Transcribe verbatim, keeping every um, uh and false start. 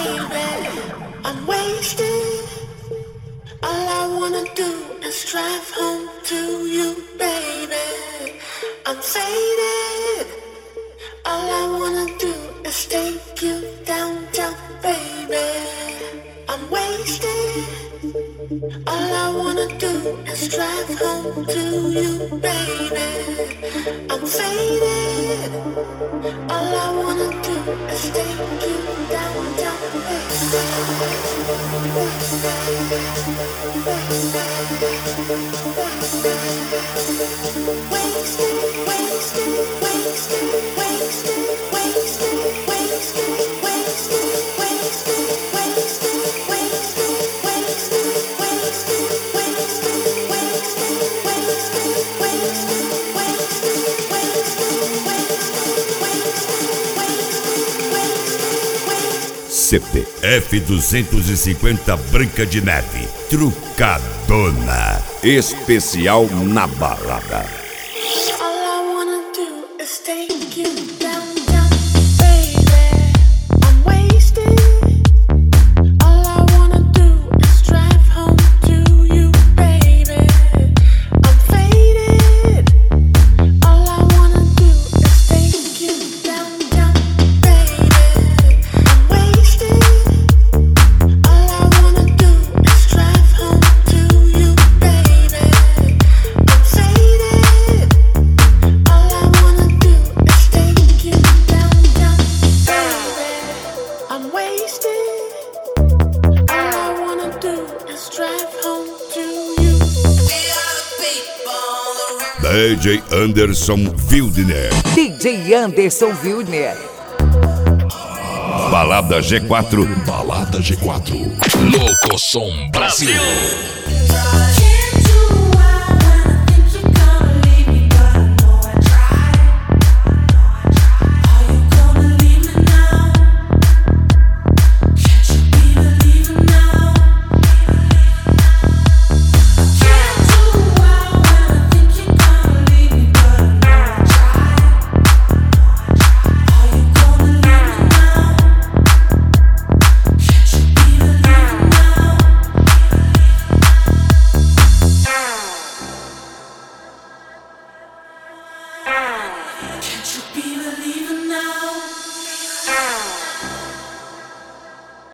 C P F duzentos e cinquenta Branca de Neve, Trucadona, especial na balada. D J Anderson Wildner. D J Anderson Wildner. Balada G quatro. Balada G quatro. Louco Som Brasil. Brasil.